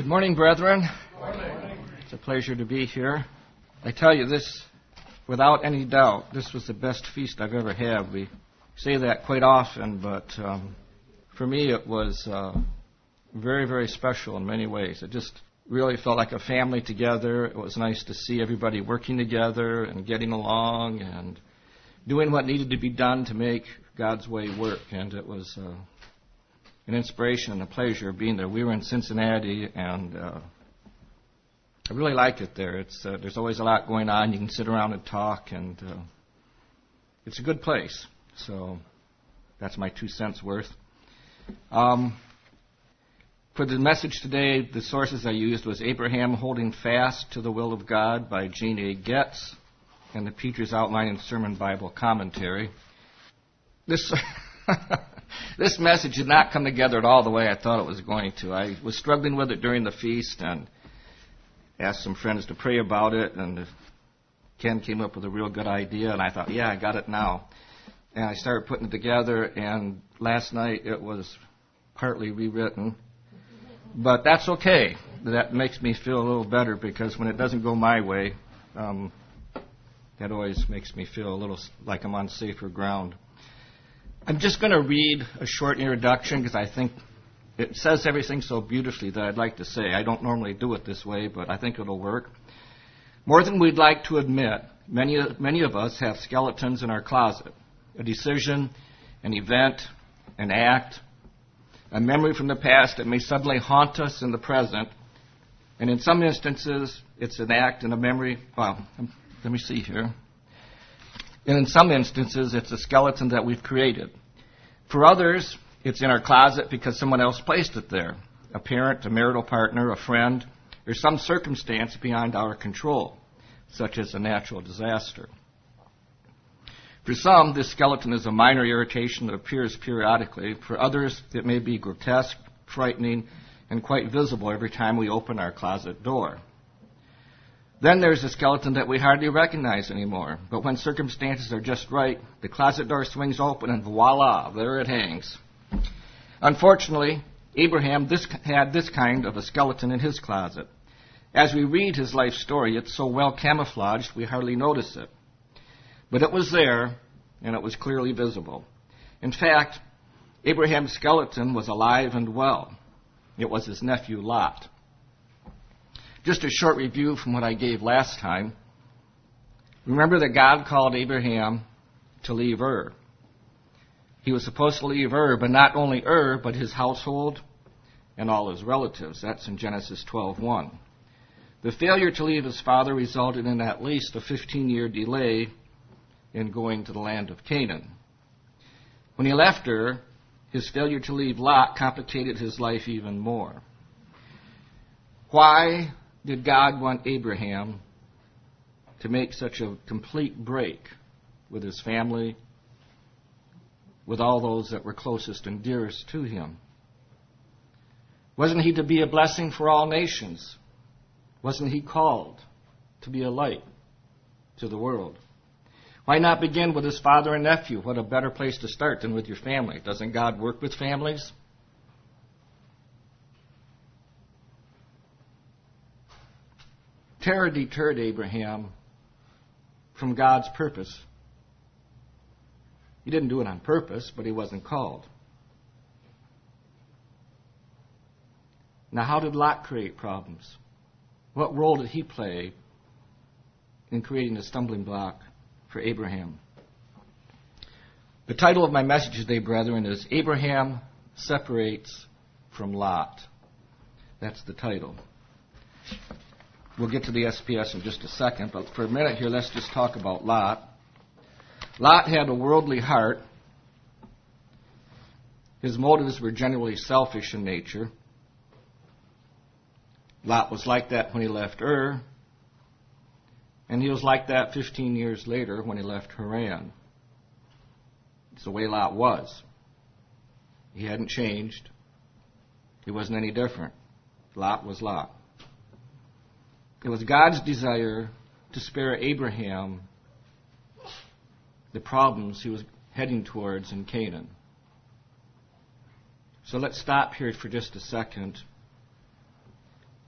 Good morning, brethren. Good morning. It's a pleasure to be here. I tell you this, without any doubt, this was the best feast I've ever had. We say that quite often, but for me it was very, very special in many ways. It just really felt like a family together. It was nice to see everybody working together and getting along and doing what needed to be done to make God's way work. And it was an inspiration and a pleasure being there. We were in Cincinnati, and I really like it there. It's there's always a lot going on. You can sit around and talk, and it's a good place. So that's my 2 cents worth. For the message today, the sources I used was Abraham Holding Fast to the Will of God by Gene A. Getz and the Preacher's Outline and Sermon Bible Commentary. This message did not come together at all the way I thought it was going to. I was struggling with it during the feast and asked some friends to pray about it, and Ken came up with a real good idea, and I thought, yeah, I got it now. And I started putting it together, and last night it was partly rewritten. But that's okay. That makes me feel a little better, because when it doesn't go my way, that always makes me feel a little like I'm on safer ground. I'm just going to read a short introduction because I think it says everything so beautifully that I'd like to say. I don't normally do it this way, but I think it'll work. More than we'd like to admit, many of us have skeletons in our closet. A decision, an event, an act, a memory from the past that may suddenly haunt us in the present. And in some instances, it's an act and a memory. Well, let me see here. And in some instances, it's a skeleton that we've created. For others, it's in our closet because someone else placed it there. A parent, a marital partner, a friend, or some circumstance beyond our control, such as a natural disaster. For some, this skeleton is a minor irritation that appears periodically. For others, it may be grotesque, frightening, and quite visible every time we open our closet door. Then there's a skeleton that we hardly recognize anymore. But when circumstances are just right, the closet door swings open and voila, there it hangs. Unfortunately, Abraham had this kind of a skeleton in his closet. As we read his life story, it's so well camouflaged we hardly notice it. But it was there, and it was clearly visible. In fact, Abraham's skeleton was alive and well. It was his nephew Lot. Just a short review from what I gave last time. Remember that God called Abraham to leave Ur. He was supposed to leave Ur, but not only Ur, but his household and all his relatives. That's in Genesis 12:1. The failure to leave his father resulted in at least a 15-year delay in going to the land of Canaan. When he left Ur, his failure to leave Lot complicated his life even more. Why did God want Abraham to make such a complete break with his family, with all those that were closest and dearest to him? Wasn't he to be a blessing for all nations? Wasn't he called to be a light to the world? Why not begin with his father and nephew? What a better place to start than with your family. Doesn't God work with families? Terror deterred Abraham from God's purpose. He didn't do it on purpose, but he wasn't called. Now, how did Lot create problems? What role did he play in creating a stumbling block for Abraham? The title of my message today, brethren, is Abraham Separates from Lot. That's the title. We'll get to the SPS in just a second, but for a minute here, let's just talk about Lot. Lot had a worldly heart. His motives were generally selfish in nature. Lot was like that when he left Ur, and he was like that 15 years later when he left Haran. It's the way Lot was. He hadn't changed. He wasn't any different. Lot was Lot. It was God's desire to spare Abraham the problems he was heading towards in Canaan. So let's stop here for just a second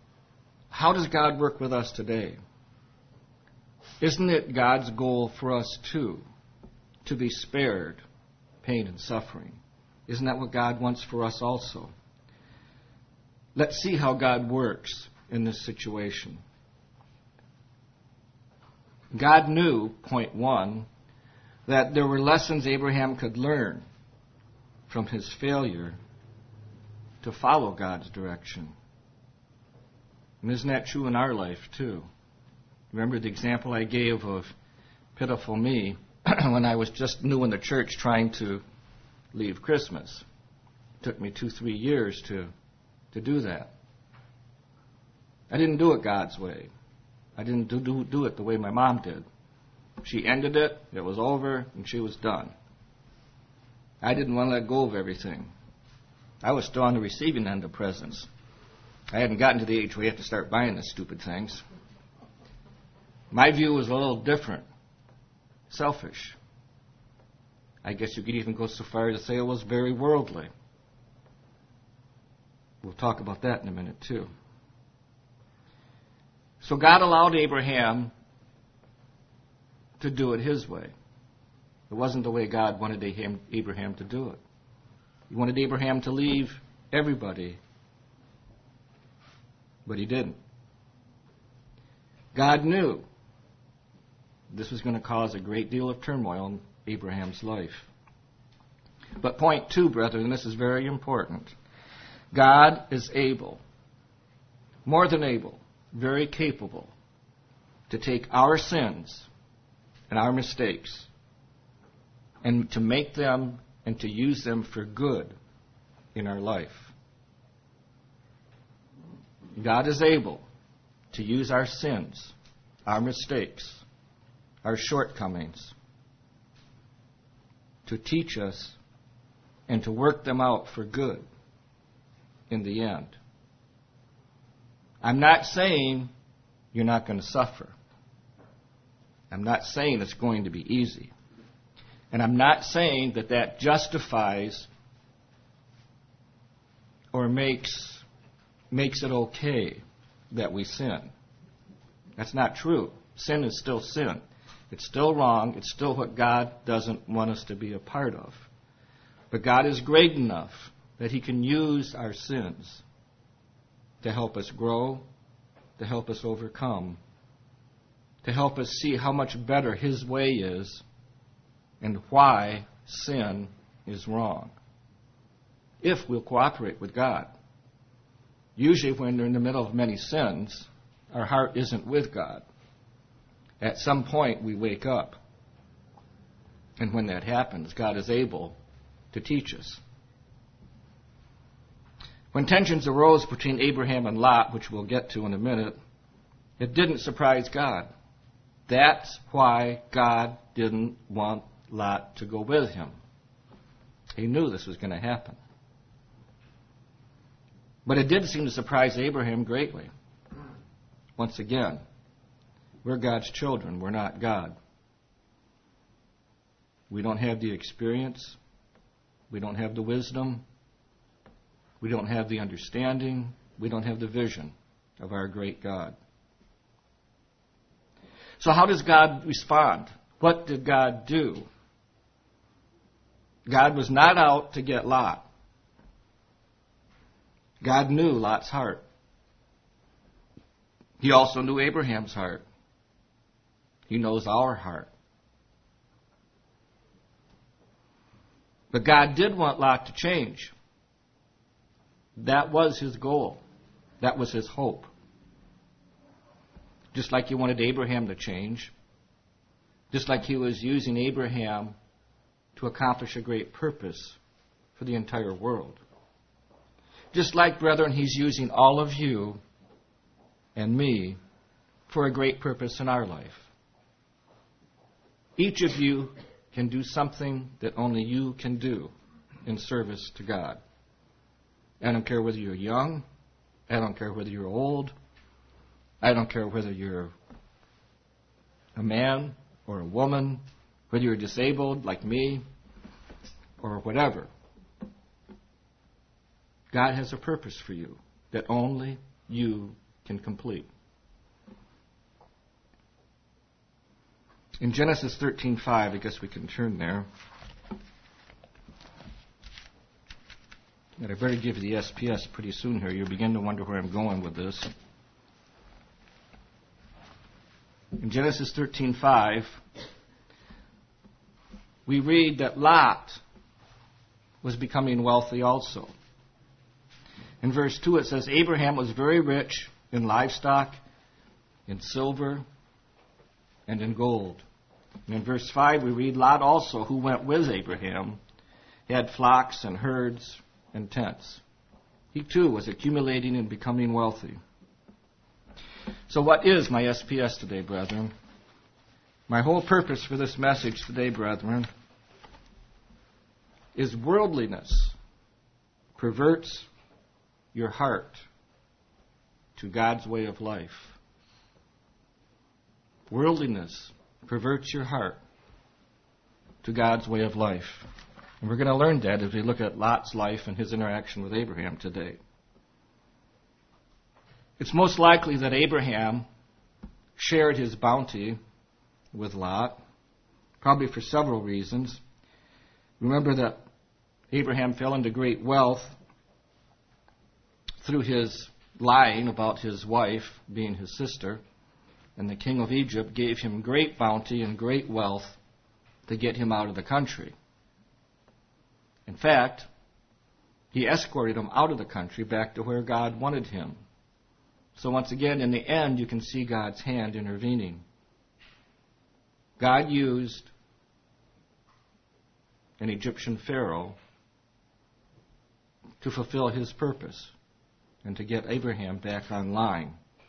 how does God work with us today? Isn't it God's goal for us too to be spared pain and suffering? Isn't that what God wants for us also? Let's see how God works in this situation. God knew, point one, that there were lessons Abraham could learn from his failure to follow God's direction. And isn't that true in our life too? Remember the example I gave of pitiful me when I was just new in the church trying to leave Christmas. It took me 2-3 years to do that. I didn't do it God's way. I didn't do it the way my mom did. She ended it, it was over, and she was done. I didn't want to let go of everything. I was still on the receiving end of presents. I hadn't gotten to the age where you have to start buying the stupid things. My view was a little different. Selfish. I guess you could even go so far as to say it was very worldly. We'll talk about that in a minute too. So God allowed Abraham to do it his way. It wasn't the way God wanted Abraham to do it. He wanted Abraham to leave everybody, but he didn't. God knew this was going to cause a great deal of turmoil in Abraham's life. But point two, brethren, and this is very important. God is able, more than able, very capable, to take our sins and our mistakes and to make them and to use them for good in our life. God is able to use our sins, our mistakes, our shortcomings, to teach us and to work them out for good in the end. I'm not saying you're not going to suffer. I'm not saying it's going to be easy. And I'm not saying that justifies or makes it okay that we sin. That's not true. Sin is still sin. It's still wrong. It's still what God doesn't want us to be a part of. But God is great enough that He can use our sins to help us grow, to help us overcome, to help us see how much better His way is and why sin is wrong. If we'll cooperate with God. Usually when we're in the middle of many sins, our heart isn't with God. At some point we wake up. And when that happens, God is able to teach us. When tensions arose between Abraham and Lot, which we'll get to in a minute, it didn't surprise God. That's why God didn't want Lot to go with him. He knew this was going to happen. But it did seem to surprise Abraham greatly. Once again, we're God's children. We're not God. We don't have the experience. We don't have the wisdom. We don't have the understanding. We don't have the vision of our great God. So how does God respond? What did God do? God was not out to get Lot. God knew Lot's heart. He also knew Abraham's heart. He knows our heart. But God did want Lot to change. That was His goal. That was His hope. Just like He wanted Abraham to change. Just like He was using Abraham to accomplish a great purpose for the entire world. Just like, brethren, He's using all of you and me for a great purpose in our life. Each of you can do something that only you can do in service to God. I don't care whether you're young. I don't care whether you're old. I don't care whether you're a man or a woman, whether you're disabled like me or whatever. God has a purpose for you that only you can complete. In Genesis 13:5, I guess we can turn there. And I better give you the SPS pretty soon here. You'll begin to wonder where I'm going with this. In Genesis 13:5, we read that Lot was becoming wealthy also. In verse 2 it says, Abraham was very rich in livestock, in silver, and in gold. And in verse 5 we read, Lot also, who went with Abraham, had flocks and herds and tents. He too was accumulating and becoming wealthy. So what is my SPS today, brethren? My whole purpose for this message today, brethren, is worldliness perverts your heart to God's way of life. Worldliness perverts your heart to God's way of life. And we're going to learn that as we look at Lot's life and his interaction with Abraham today. It's most likely that Abraham shared his bounty with Lot, probably for several reasons. Remember that Abraham fell into great wealth through his lying about his wife being his sister, and the king of Egypt gave him great bounty and great wealth to get him out of the country. In fact, he escorted him out of the country back to where God wanted him. So once again, in the end, you can see God's hand intervening. God used an Egyptian pharaoh to fulfill his purpose and to get Abraham back online.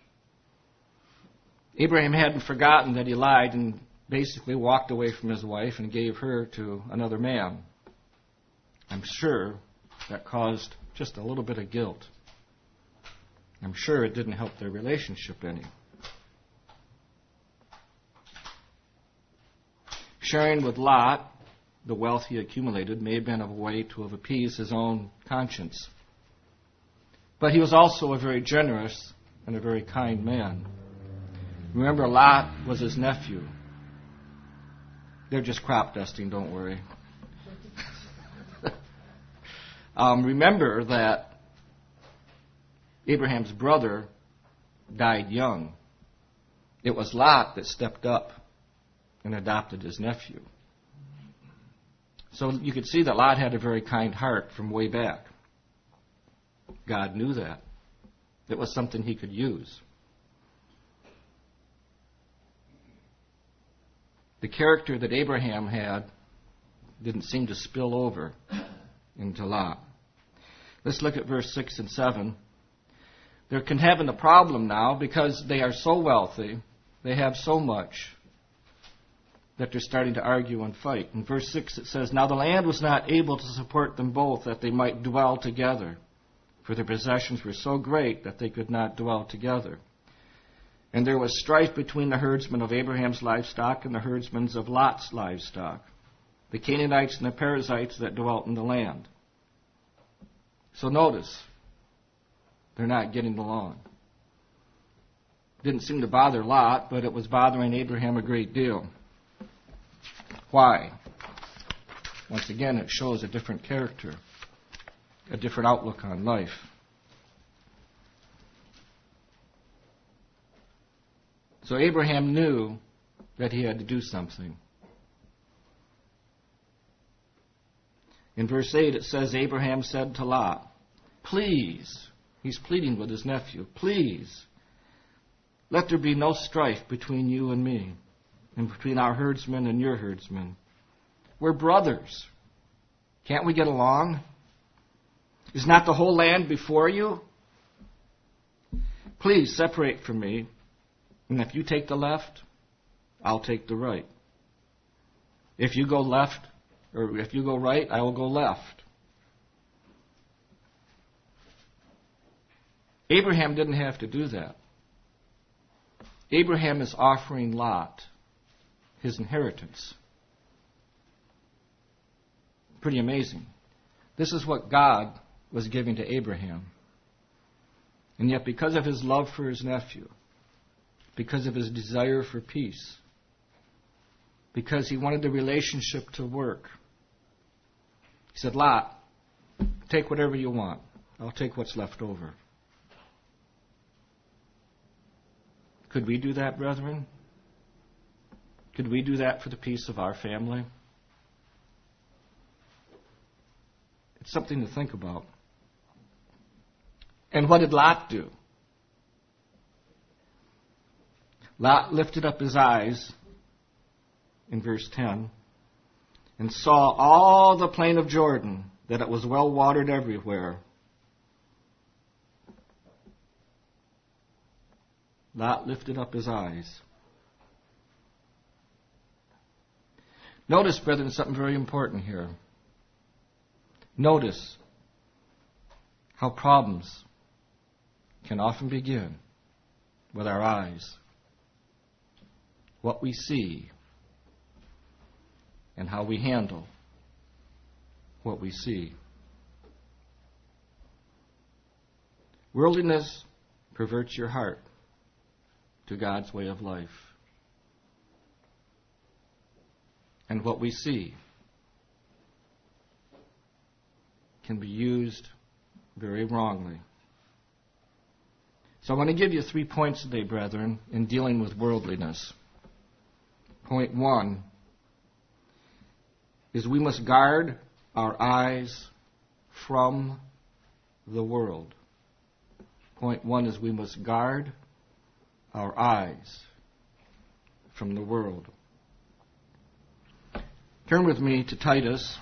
Abraham hadn't forgotten that he lied and basically walked away from his wife and gave her to another man. I'm sure that caused just a little bit of guilt. I'm sure it didn't help their relationship any. Sharing with Lot the wealth he accumulated may have been a way to have appeased his own conscience. But he was also a very generous and a very kind man. Remember, Lot was his nephew. They're just crop dusting, don't worry. Remember that Abraham's brother died young. It was Lot that stepped up and adopted his nephew. So you could see that Lot had a very kind heart from way back. God knew that. It was something he could use. The character that Abraham had didn't seem to spill over into Lot. Let's look at verse 6 and 7. They're having a problem now because they are so wealthy, they have so much, that they're starting to argue and fight. In verse 6 it says, Now the land was not able to support them both, that they might dwell together, for their possessions were so great that they could not dwell together. And there was strife between the herdsmen of Abraham's livestock and the herdsmen of Lot's livestock, the Canaanites and the Perizzites that dwelt in the land. So notice, they're not getting along. Didn't seem to bother Lot, but it was bothering Abraham a great deal. Why? Once again, it shows a different character, a different outlook on life. So Abraham knew that he had to do something. In verse 8 it says, Abraham said to Lot, Please, he's pleading with his nephew, please, let there be no strife between you and me, and between our herdsmen and your herdsmen. We're brothers. Can't we get along? Is not the whole land before you? Please separate from me, and if you take the left, I'll take the right. If you go left, or if you go right, I will go left. Abraham didn't have to do that. Abraham is offering Lot his inheritance. Pretty amazing. This is what God was giving to Abraham. And yet because of his love for his nephew, because of his desire for peace, because he wanted the relationship to work. He said, Lot, take whatever you want. I'll take what's left over. Could we do that, brethren? Could we do that for the peace of our family? It's something to think about. And what did Lot do? Lot lifted up his eyes, in verse 10, and saw all the plain of Jordan, that it was well watered everywhere. Lot lifted up his eyes. Notice, brethren, something very important here. Notice how problems can often begin with our eyes. What we see and how we handle what we see. Worldliness perverts your heart to God's way of life. And what we see can be used very wrongly. So I want to give you 3 points today, brethren, in dealing with worldliness. Point 1 is we must guard our eyes from the world. Point 1 is we must guard our eyes from the world. Turn with me to Titus.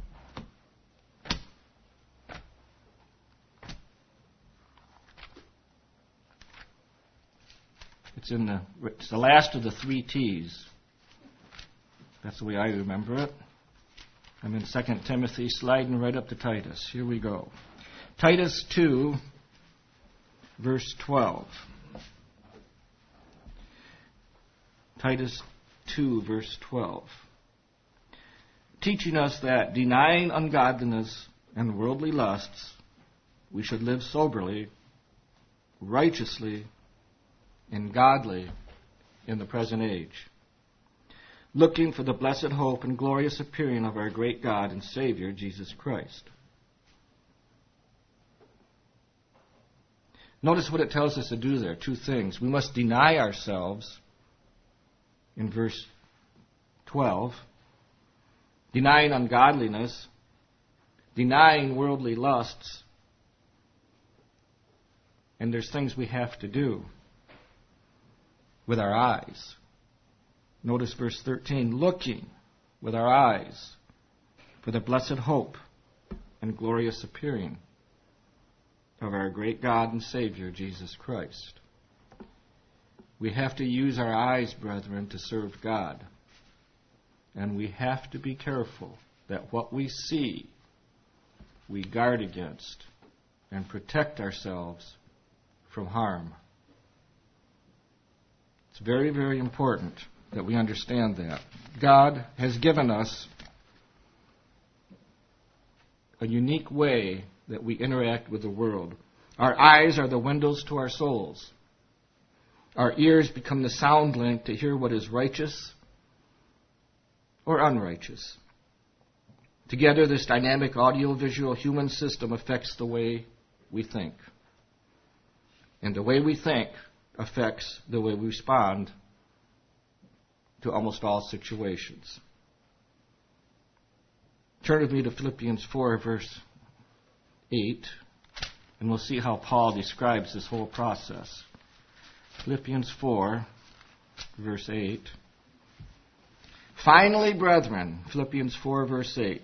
It's the last of the 3 T's. That's the way I remember it. I'm in 2 Timothy, sliding right up to Titus. Here we go. Titus 2, verse 12. Titus 2, verse 12. Teaching us that, denying ungodliness and worldly lusts, we should live soberly, righteously, and godly in the present age, looking for the blessed hope and glorious appearing of our great God and Savior, Jesus Christ. Notice what it tells us to do there. 2 things. We must deny ourselves, in verse 12, denying ungodliness, denying worldly lusts, and there's things we have to do with our eyes. Notice verse 13, looking with our eyes for the blessed hope and glorious appearing of our great God and Savior, Jesus Christ. We have to use our eyes, brethren, to serve God. And we have to be careful that what we see, we guard against and protect ourselves from harm. It's very, very important that we understand that. God has given us a unique way that we interact with the world. Our eyes are the windows to our souls. Our ears become the sound link to hear what is righteous or unrighteous. Together, this dynamic audio-visual human system affects the way we think. And the way we think affects the way we respond to almost all situations. Turn with me to Philippians 4, verse 8, and we'll see how Paul describes this whole process. Philippians 4, verse 8. Finally, brethren, Philippians 4, verse 8.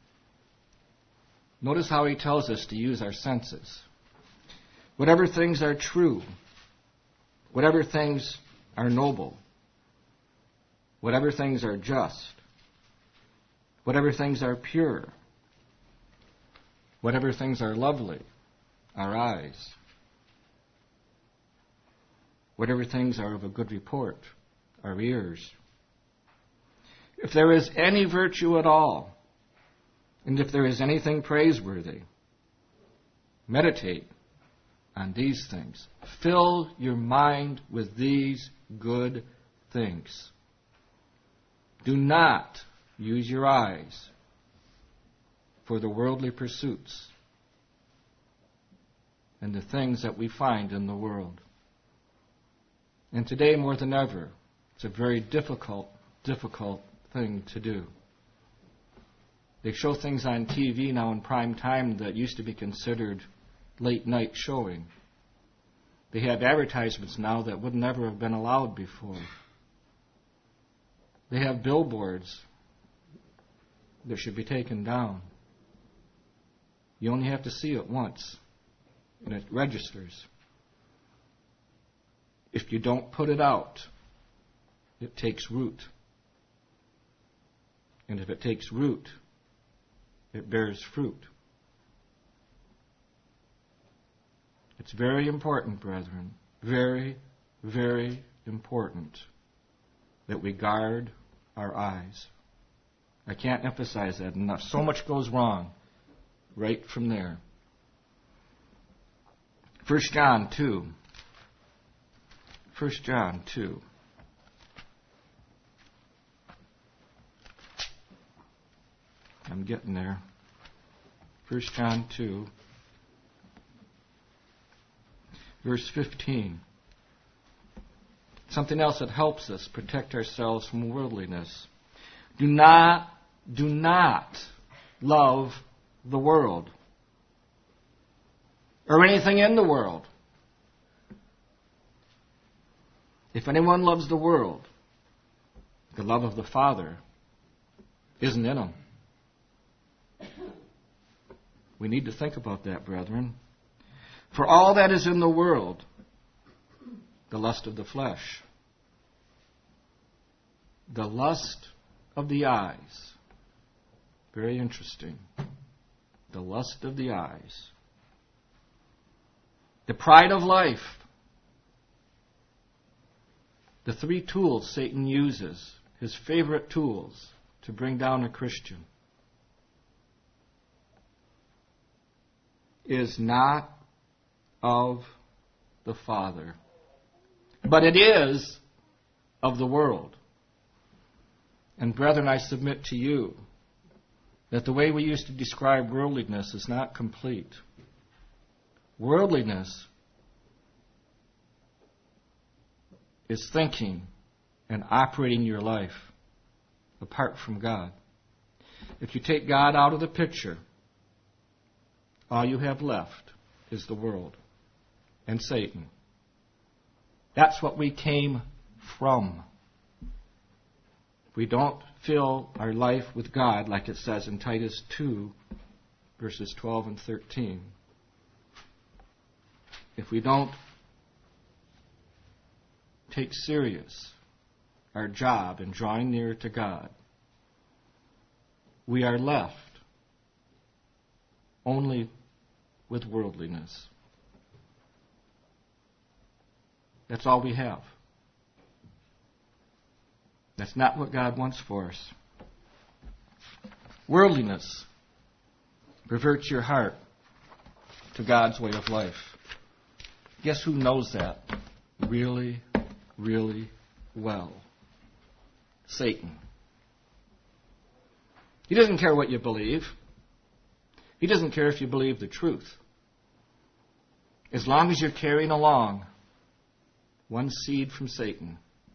Notice how he tells us to use our senses. Whatever things are true, whatever things are noble, whatever things are just, whatever things are pure, whatever things are lovely, our eyes, whatever things are of a good report, our ears. If there is any virtue at all, and if there is anything praiseworthy, meditate on these things. Fill your mind with these good things. Do not use your eyes for the worldly pursuits and the things that we find in the world. And today, more than ever, it's a very difficult thing to do. They show things on TV now in prime time that used to be considered late night showing. They have advertisements now that would never have been allowed before. They have billboards that should be taken down. You only have to see it once, and it registers. If you don't put it out, it takes root. And if it takes root, it bears fruit. It's very important, brethren, very, very important that we guard our eyes. I can't emphasize that enough. So much goes wrong right from there. 1 John 2. 1 John 2. I'm getting there. 1 John 2, verse 15. Something else that helps us protect ourselves from worldliness. Do not love the world or anything in the world. If anyone loves the world, the love of the Father isn't in him. We need to think about that, brethren. For all that is in the world, the lust of the flesh, the lust of the eyes. Very interesting. The lust of the eyes. The pride of life. The three tools Satan uses, his favorite tools, to bring down a Christian, is not of the Father, but it is of the world. And brethren, I submit to you that the way we used to describe worldliness is not complete. Worldliness is thinking and operating your life apart from God. If you take God out of the picture, all you have left is the world and Satan. That's what we came from. If we don't fill our life with God, like it says in Titus 2, verses 12 and 13, if we don't take serious our job in drawing near to God, we are left only with worldliness. That's all we have. That's not what God wants for us. Worldliness perverts your heart to God's way of life. Guess who knows that really, really well? Satan. He doesn't care what you believe. He doesn't care if you believe the truth. As long as you're carrying along one seed from Satan,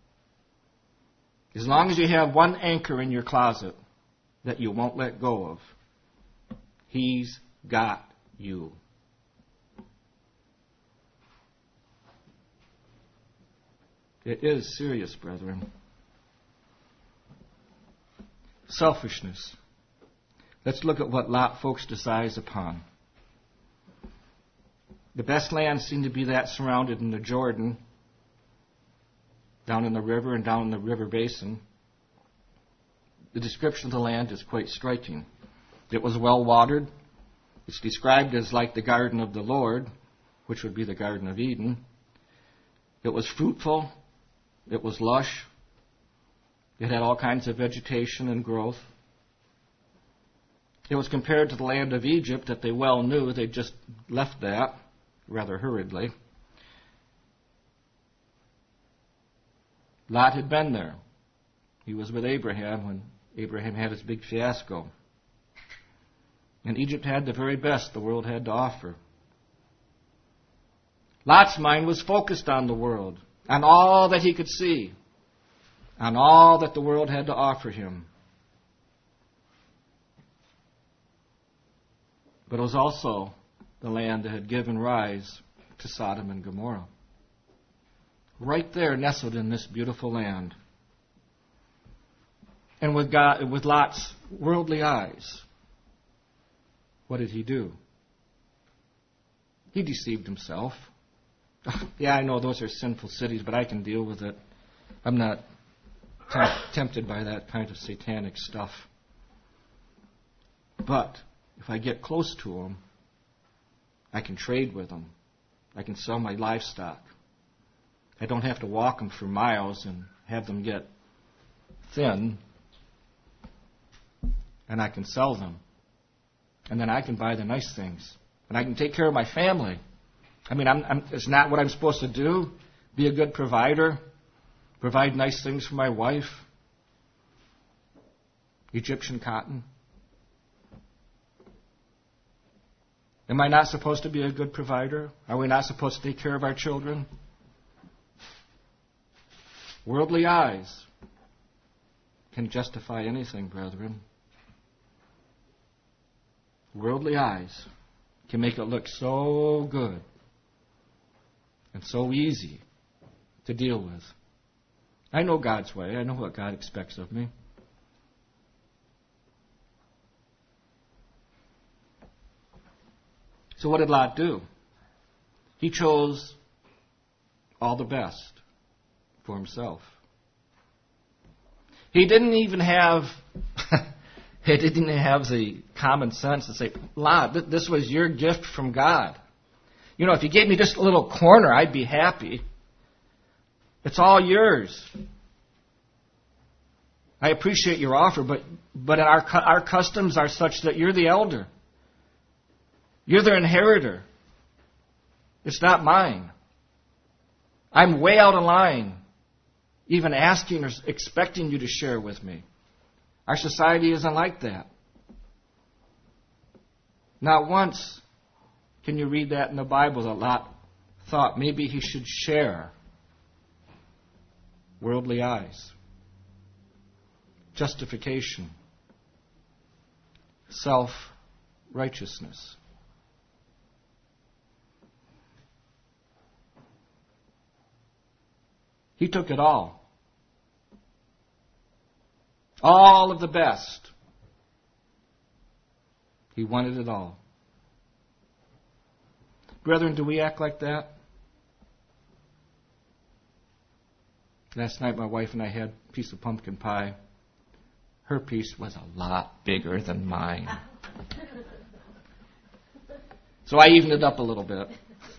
as long as you have one anchor in your closet that you won't let go of, he's got you. It is serious, brethren. Selfishness. Let's look at what Lot focused his eyes upon. The best land seemed to be that surrounded in the Jordan, down in the river and down in the river basin. The description of the land is quite striking. It was well watered. It's described as like the garden of the Lord, which would be the Garden of Eden. It was fruitful. It was lush. It had all kinds of vegetation and growth. It was compared to the land of Egypt that they well knew. They just left that rather hurriedly. Lot had been there. He was with Abraham when Abraham had his big fiasco. And Egypt had the very best the world had to offer. Lot's mind was focused on the world, on all that he could see, on all that the world had to offer him. But it was also the land that had given rise to Sodom and Gomorrah. Right there, nestled in this beautiful land. And with Lot's worldly eyes, what did he do? He deceived himself. Yeah, I know those are sinful cities, but I can deal with it. I'm not tempted by that kind of satanic stuff. But if I get close to them, I can trade with them. I can sell my livestock. I don't have to walk them for miles and have them get thin. And I can sell them. And then I can buy the nice things. And I can take care of my family. I mean, it's not what I'm supposed to do. Be a good provider. Provide nice things for my wife. Egyptian cotton. Am I not supposed to be a good provider? Are we not supposed to take care of our children? Worldly eyes can justify anything, brethren. Worldly eyes can make it look so good and so easy to deal with. I know God's way. I know what God expects of me. So what did Lot do? He chose all the best for himself. He didn't even have the common sense to say, Lot, this was your gift from God. You know, if you gave me just a little corner, I'd be happy. It's all yours. I appreciate your offer, but our customs are such that you're the elder. You're the inheritor. It's not mine. I'm way out of line, even asking or expecting you to share with me. Our society isn't like that. Not once can you read that in the Bible that Lot thought maybe he should share. Worldly eyes. Justification. Self-righteousness. He took it all. All of the best. He wanted it all. Brethren, do we act like that? Last night my wife and I had a piece of pumpkin pie. Her piece was a lot bigger than mine. So I evened it up a little bit.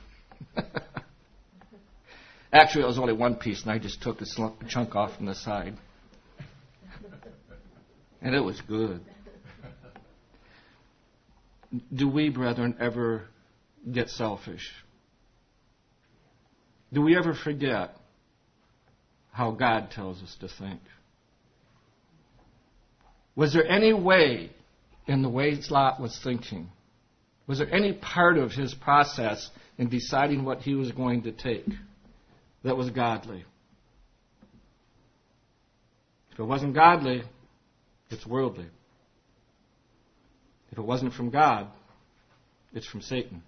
Actually, it was only one piece, and I just took a chunk off from the side. And it was good. Do we, brethren, ever get selfish? Do we ever forget how God tells us to think? Was there any way in the way Lot was thinking? Was there any part of his process in deciding what he was going to take that was godly? If it wasn't godly, it's worldly. If it wasn't from God, it's from Satan.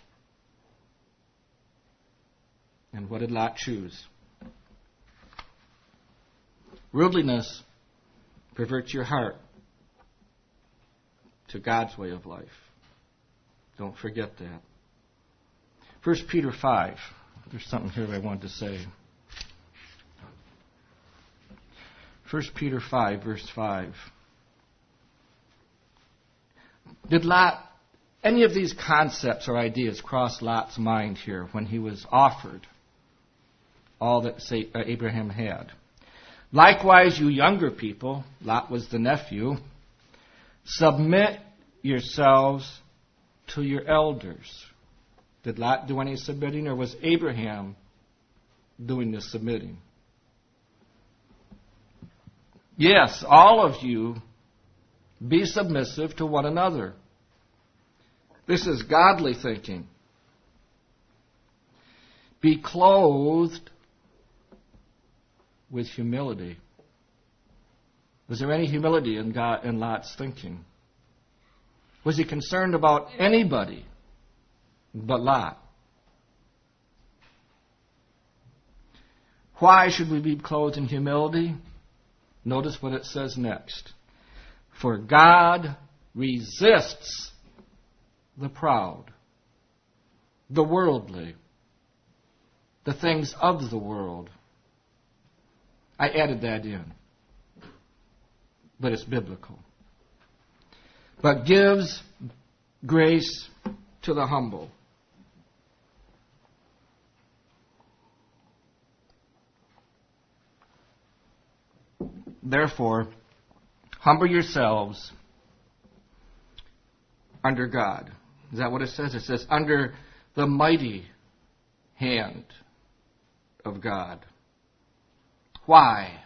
And what did Lot choose? Worldliness perverts your heart to God's way of life. Don't forget that. 1 Peter 5. There's something here I wanted to say. 1 Peter 5, verse 5. Did any of these concepts or ideas cross Lot's mind here when he was offered all that Abraham had? Likewise, you younger people, Lot was the nephew, submit yourselves to your elders. Did Lot do any submitting, or was Abraham doing the submitting? Yes, all of you, be submissive to one another. This is godly thinking. Be clothed with humility. Was there any humility in Lot's thinking? Was he concerned about anybody but Lot? Why should we be clothed in humility? Notice what it says next. For God resists the proud, the worldly, the things of the world. I added that in, but it's biblical. But gives grace to the humble. Therefore, humble yourselves under God. Is that what it says? It says, under the mighty hand of God. Why?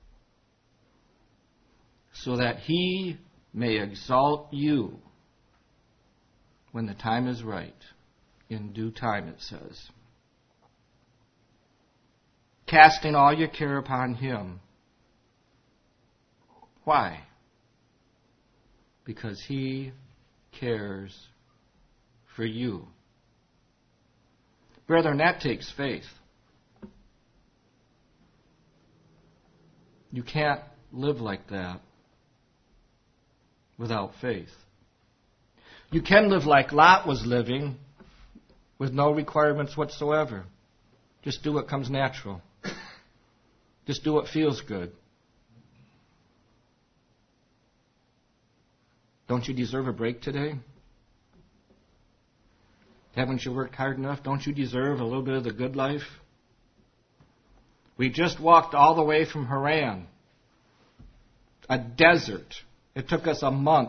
So that He may exalt you when the time is right. In due time, it says. Casting all your care upon Him. Why? Because He cares for you. Brethren, that takes faith. You can't live like that without faith. You can live like Lot was living with no requirements whatsoever. Just do what comes natural. Just do what feels good. Don't you deserve a break today? Haven't you worked hard enough? Don't you deserve a little bit of the good life? We just walked all the way from Haran, a desert. It took us a month.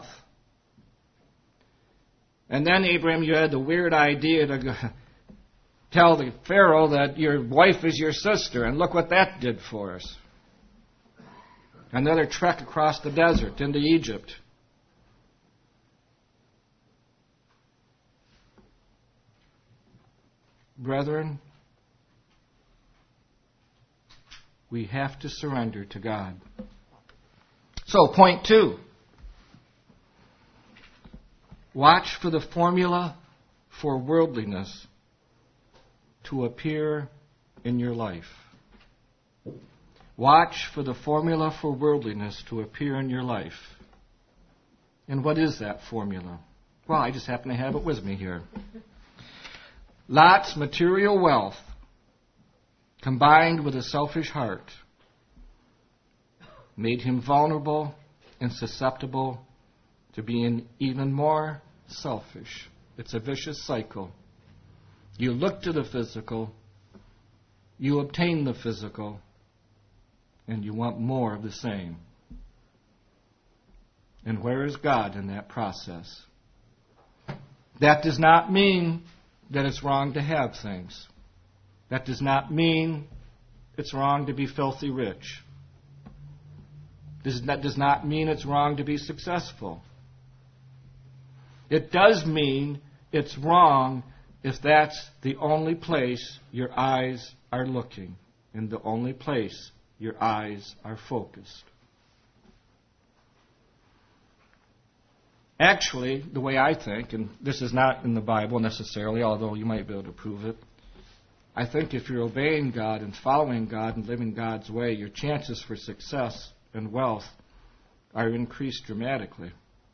And then, Abraham, you had the weird idea to tell the Pharaoh that your wife is your sister, and look what that did for us. Another trek across the desert into Egypt. Brethren, we have to surrender to God. So, point 2. Watch for the formula for worldliness to appear in your life. Watch for the formula for worldliness to appear in your life. And what is that formula? Well, I just happen to have it with me here. Lot's material wealth, combined with a selfish heart, made him vulnerable and susceptible to being even more selfish. It's a vicious cycle. You look to the physical, you obtain the physical, and you want more of the same. And where is God in that process? That does not mean that it's wrong to have things. That does not mean it's wrong to be filthy rich. That does not mean it's wrong to be successful. It does mean it's wrong if that's the only place your eyes are looking and the only place your eyes are focused. Actually, the way I think, and this is not in the Bible necessarily, although you might be able to prove it, I think if you're obeying God and following God and living God's way, your chances for success and wealth are increased dramatically.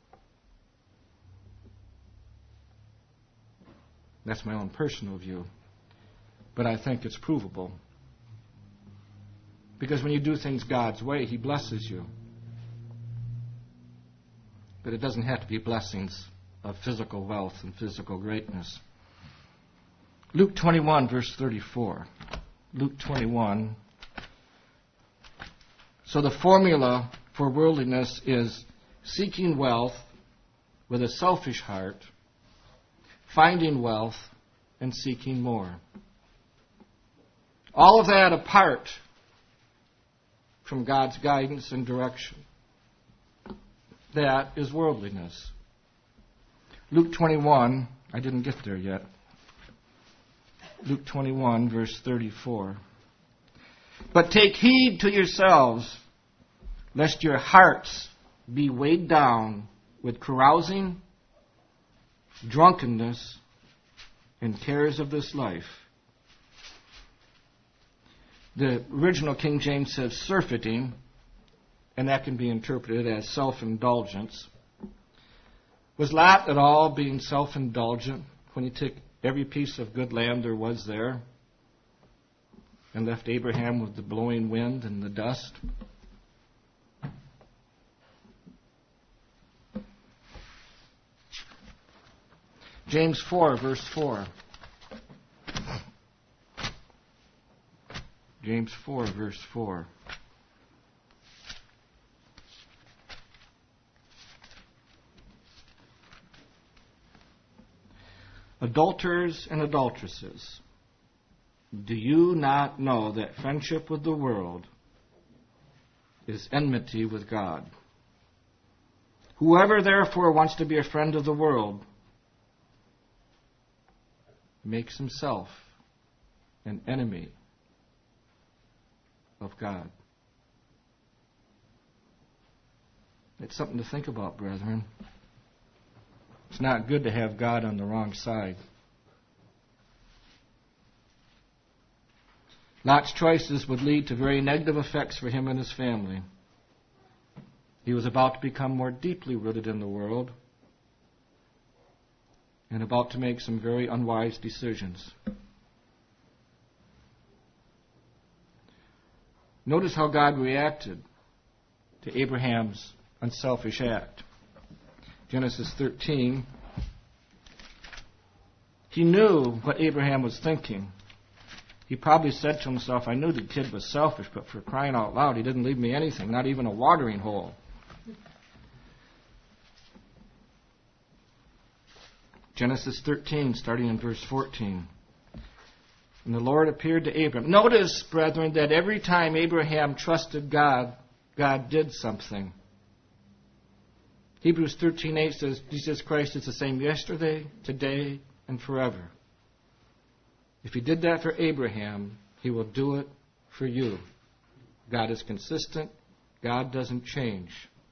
That's my own personal view. But I think it's provable. Because when you do things God's way, He blesses you. But it doesn't have to be blessings of physical wealth and physical greatness. Luke 21, verse 34. Luke 21. So the formula for worldliness is seeking wealth with a selfish heart, finding wealth, and seeking more. All of that apart from God's guidance and direction. That is worldliness. Luke 21, I didn't get there yet. Luke 21, verse 34. But take heed to yourselves, lest your hearts be weighed down with carousing, drunkenness, and cares of this life. The original King James says surfeiting, and that can be interpreted as self-indulgence. Was Lot at all being self-indulgent when he took every piece of good land there was there and left Abraham with the blowing wind and the dust? James 4, verse 4. James 4, verse 4. Adulterers and adulteresses, do you not know that friendship with the world is enmity with God? Whoever therefore wants to be a friend of the world makes himself an enemy of God. It's something to think about, brethren. It's not good to have God on the wrong side. Lot's choices would lead to very negative effects for him and his family. He was about to become more deeply rooted in the world and about to make some very unwise decisions. Notice how God reacted to Abraham's unselfish act. Genesis 13. He knew what Abraham was thinking. He probably said to himself, I knew the kid was selfish, but for crying out loud, he didn't leave me anything, not even a watering hole. Genesis 13, starting in verse 14. And the Lord appeared to Abram. Notice, brethren, that every time Abraham trusted God, God did something. Hebrews 13:8 says, Jesus Christ is the same yesterday, today, and forever. If he did that for Abraham, he will do it for you. God is consistent. God doesn't change.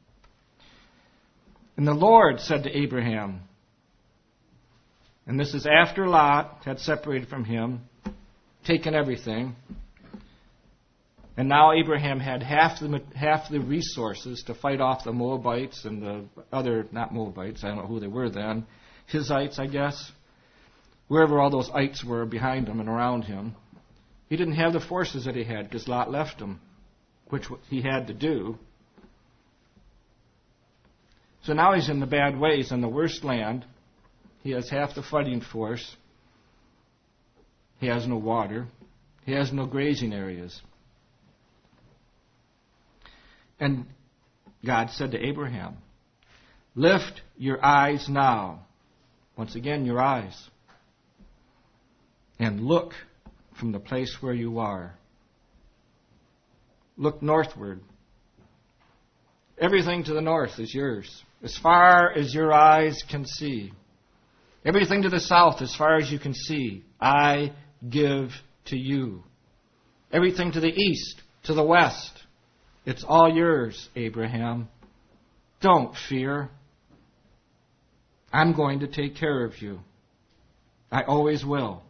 And the Lord said to Abraham, and this is after Lot had separated from him, taken everything, and now Abraham had half the resources to fight off the Moabites and the other, not Moabites, I don't know who they were then, Hittites, I guess, wherever all those ites were behind him and around him. He didn't have the forces that he had because Lot left him, which he had to do. So now he's in the bad ways, in the worst land. He has half the fighting force. He has no water. He has no grazing areas. And God said to Abraham, lift your eyes now. Once again, your eyes. And look from the place where you are. Look northward. Everything to the north is yours, as far as your eyes can see. Everything to the south, as far as you can see, I give to you. Everything to the east, to the west, it's all yours, Abraham. Don't fear. I'm going to take care of you. I always will.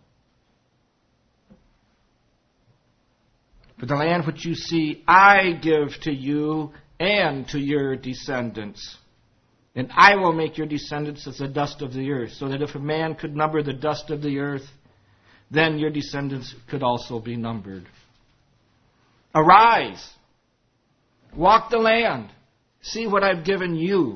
For the land which you see, I give to you and to your descendants. And I will make your descendants as the dust of the earth, so that if a man could number the dust of the earth, then your descendants could also be numbered. Arise, walk the land, see what I've given you.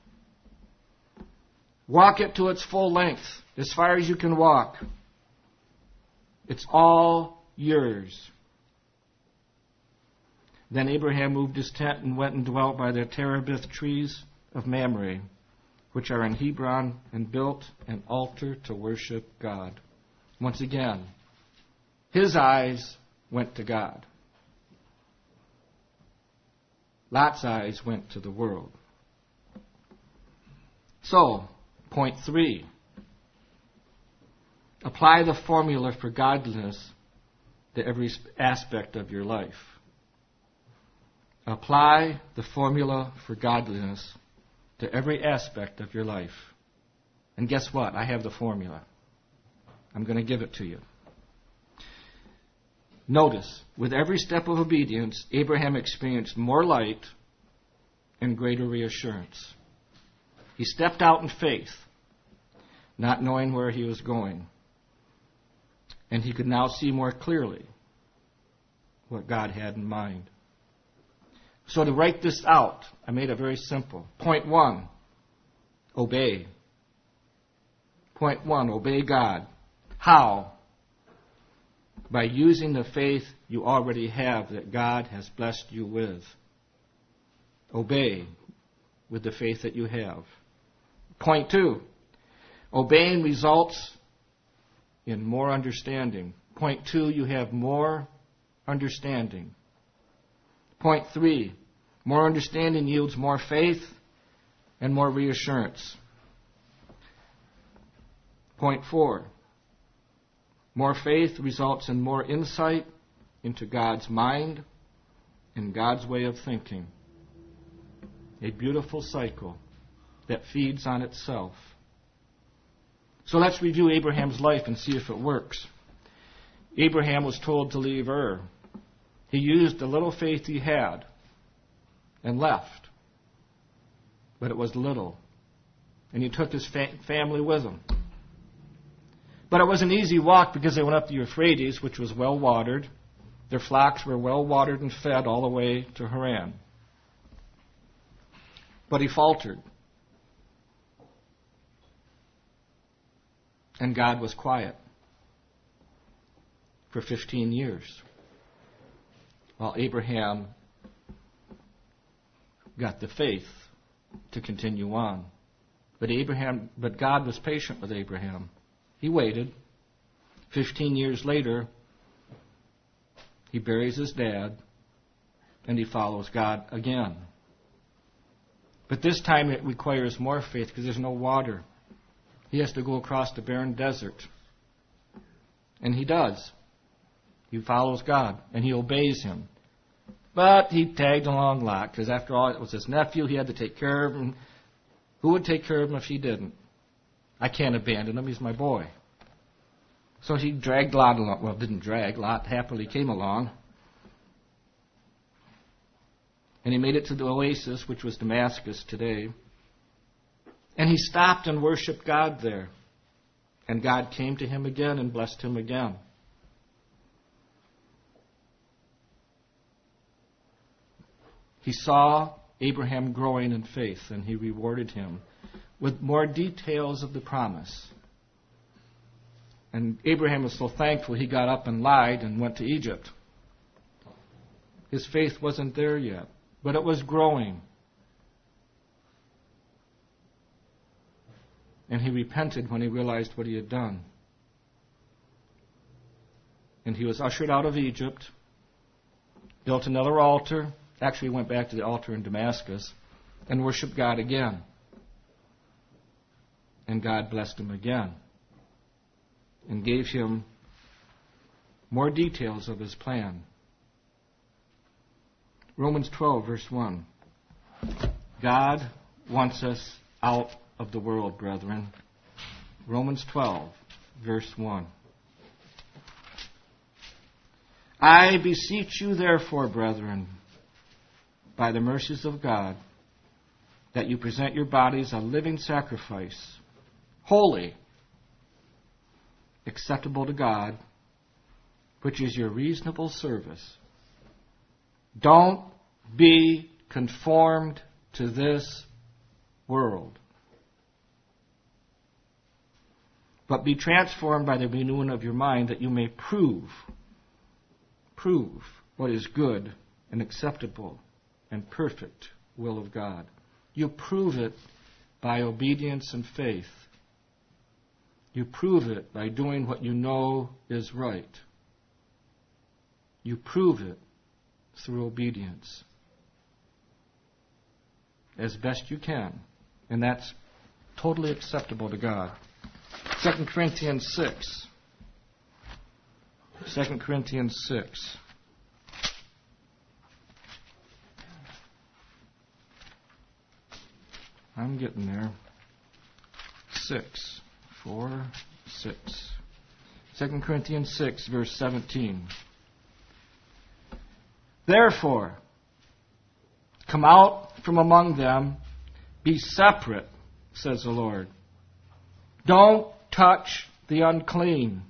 Walk it to its full length, as far as you can walk. It's all yours. Then Abraham moved his tent and went and dwelt by the terebinth trees of Mamre, which are in Hebron, and built an altar to worship God. Once again, his eyes went to God. Lot's eyes went to the world. So, point 3. Apply the formula for godliness to every aspect of your life. Apply the formula for godliness to every aspect of your life. And guess what? I have the formula. I'm going to give it to you. Notice, with every step of obedience, Abraham experienced more light and greater reassurance. He stepped out in faith, not knowing where he was going. And he could now see more clearly what God had in mind. So to write this out, I made it very simple. Point 1, obey. Point 1, obey God. How? By using the faith you already have that God has blessed you with. Obey with the faith that you have. Point 2, obeying results in more understanding. Point 2, you have more understanding. Point 3, more understanding yields more faith and more reassurance. Point 4, more faith results in more insight into God's mind and God's way of thinking. A beautiful cycle that feeds on itself. So let's review Abraham's life and see if it works. Abraham was told to leave Ur. He used the little faith he had and left. But it was little. And he took his family with him. But it was an easy walk because they went up the Euphrates, which was well watered. Their flocks were well watered and fed all the way to Haran. But he faltered. And God was quiet for 15 years while Abraham got the faith to continue on. But God was patient with Abraham. He waited. 15 years later, he buries his dad and he follows God again. But this time it requires more faith because there's no water. He has to go across the barren desert. And he does. He follows God and he obeys him. But he tagged along Lot because after all, it was his nephew. He had to take care of him. Who would take care of him if he didn't? I can't abandon him. He's my boy. So he dragged Lot along. Well, didn't drag. Lot happily came along. And he made it to the oasis, which was Damascus today. And he stopped and worshiped God there. And God came to him again and blessed him again. He saw Abraham growing in faith, and he rewarded him with more details of the promise. And Abraham was so thankful he got up and lied and went to Egypt. His faith wasn't there yet, but it was growing. And he repented when he realized what he had done. And he was ushered out of Egypt, built another altar, actually went back to the altar in Damascus, and worshiped God again. And God blessed him again and gave him more details of his plan. Romans 12, verse 1. God wants us out of the world, brethren. Romans 12, verse 1. I beseech you, therefore, brethren, by the mercies of God, that you present your bodies a living sacrifice, holy, acceptable to God, which is your reasonable service. Don't be conformed to this world, but be transformed by the renewing of your mind, that you may prove what is good and acceptable and perfect will of God. You prove it by obedience and faith. You prove it by doing what you know is right. You prove it through obedience. as best you can. And that's totally acceptable to God. 2 Corinthians 6. 2 Corinthians 6. I'm getting there. 6. 4, 6. 2 Corinthians 6, verse 17. Therefore, come out from among them, be separate, says the Lord. Don't touch the unclean.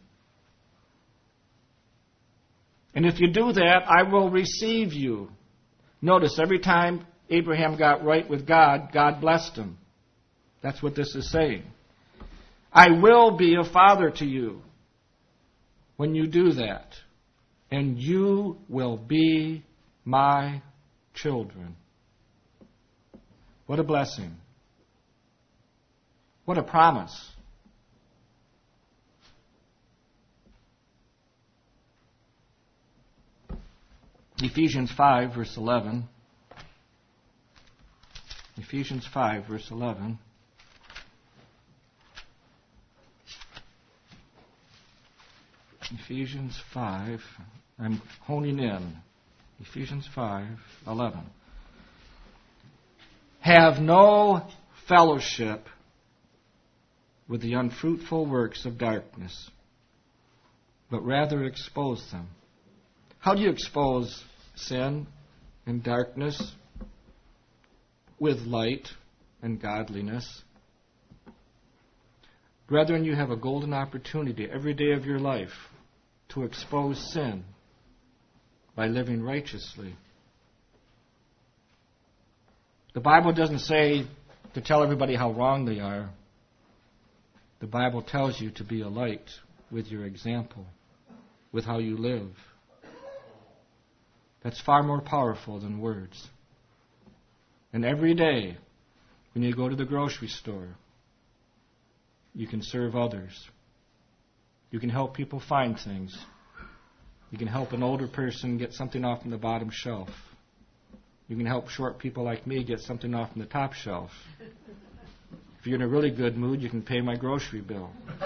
And if you do that, I will receive you. Notice, every time Abraham got right with God, God blessed him. That's what this is saying. I will be a father to you when you do that, and you will be my children. What a blessing. What a promise. Ephesians 5, verse 11. Ephesians 5, verse 11. Ephesians 5, I'm honing in. Ephesians 5, 11. Have no fellowship with the unfruitful works of darkness, but rather expose them. How do you expose sin and darkness? With light and godliness. Brethren, you have a golden opportunity every day of your life to expose sin by living righteously. The Bible doesn't say to tell everybody how wrong they are. The Bible tells you to be a light with your example, with how you live. That's far more powerful than words. And every day, when you go to the grocery store, you can serve others. You can help people find things. You can help an older person get something off from the bottom shelf. You can help short people like me get something off from the top shelf. If you're in a really good mood, you can pay my grocery bill.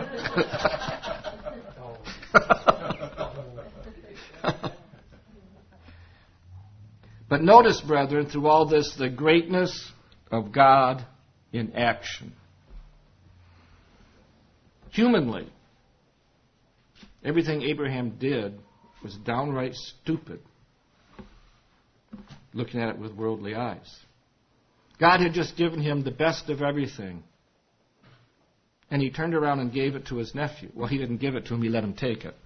But notice, brethren, through all this, the greatness of God in action. Humanly, everything Abraham did was downright stupid, looking at it with worldly eyes. God had just given him the best of everything, and he turned around and gave it to his nephew. Well, he didn't give it to him, he let him take it.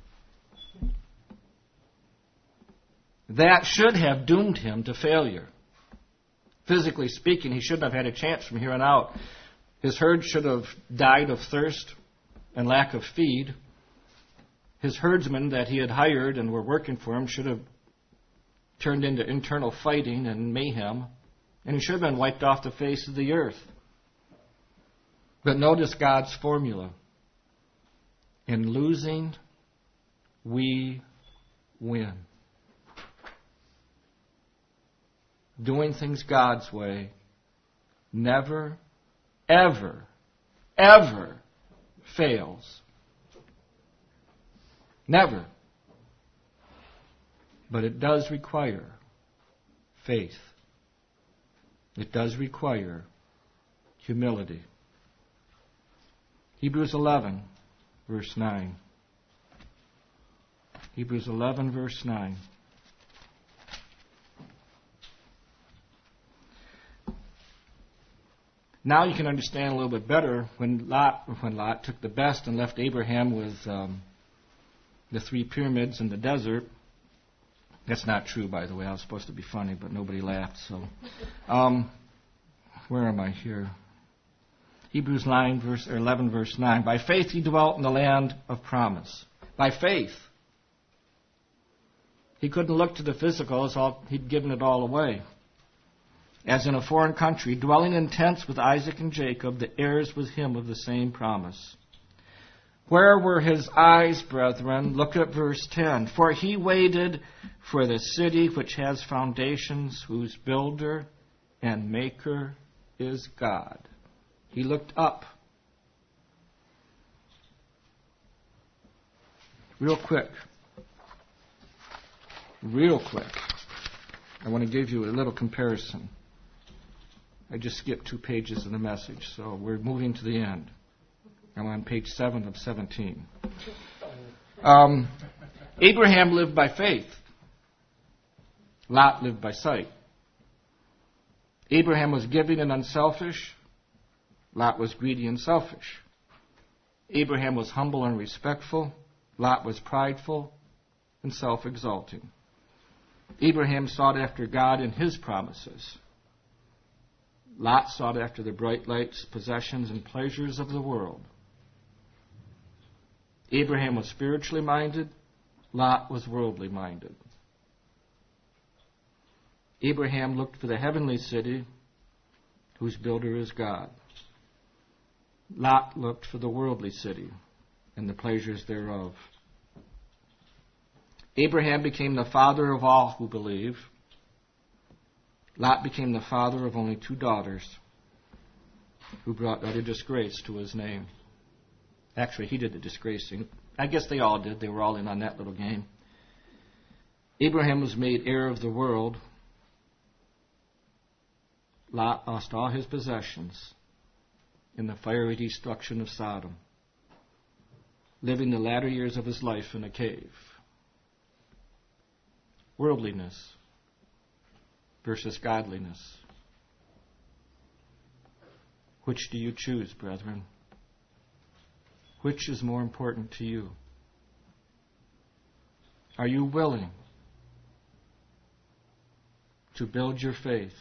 That should have doomed him to failure. Physically speaking, he shouldn't have had a chance from here on out. His herd should have died of thirst and lack of feed. His herdsmen that he had hired and were working for him should have turned into internal fighting and mayhem, and he should have been wiped off the face of the earth. But notice God's formula. In losing, we win. Doing things God's way never, ever, ever fails. Never. But it does require faith. It does require humility. Hebrews 11, verse 9. Hebrews 11, verse 9. Now you can understand a little bit better when Lot took the best and left Abraham with the 3 pyramids in the desert. That's not true, by the way. I was supposed to be funny, but nobody laughed. So, where am I here? Hebrews 11, verse 9. By faith he dwelt in the land of promise. By faith. He couldn't look to the physical. He'd given it all away. As in a foreign country, dwelling in tents with Isaac and Jacob, the heirs with him of the same promise. Where were his eyes, brethren? Look at verse 10. For he waited for the city which has foundations, whose builder and maker is God. He looked up. Real quick, I want to give you a little comparison. I just skipped 2 pages of the message, so we're moving to the end. I'm on page 7 of 17. Abraham lived by faith. Lot lived by sight. Abraham was giving and unselfish. Lot was greedy and selfish. Abraham was humble and respectful. Lot was prideful and self-exalting. Abraham sought after God and his promises. Lot sought after the bright lights, possessions, and pleasures of the world. Abraham was spiritually minded. Lot was worldly minded. Abraham looked for the heavenly city, whose builder is God. Lot looked for the worldly city and the pleasures thereof. Abraham became the father of all who believe. Lot became the father of only 2 daughters who brought utter disgrace to his name. Actually, he did the disgracing. I guess they all did. They were all in on that little game. Abraham was made heir of the world. Lot lost all his possessions in the fiery destruction of Sodom, living the latter years of his life in a cave. Worldliness versus godliness. Which do you choose, brethren? Which is more important to you? Are you willing to build your faith,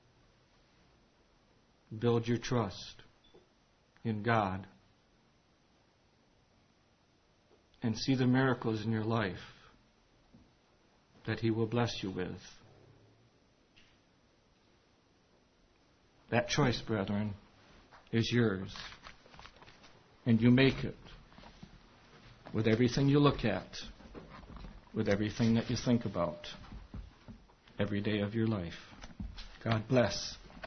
build your trust in God, and see the miracles in your life that He will bless you with? That choice, brethren, is yours. And you make it with everything you look at, with everything that you think about every day of your life. God bless.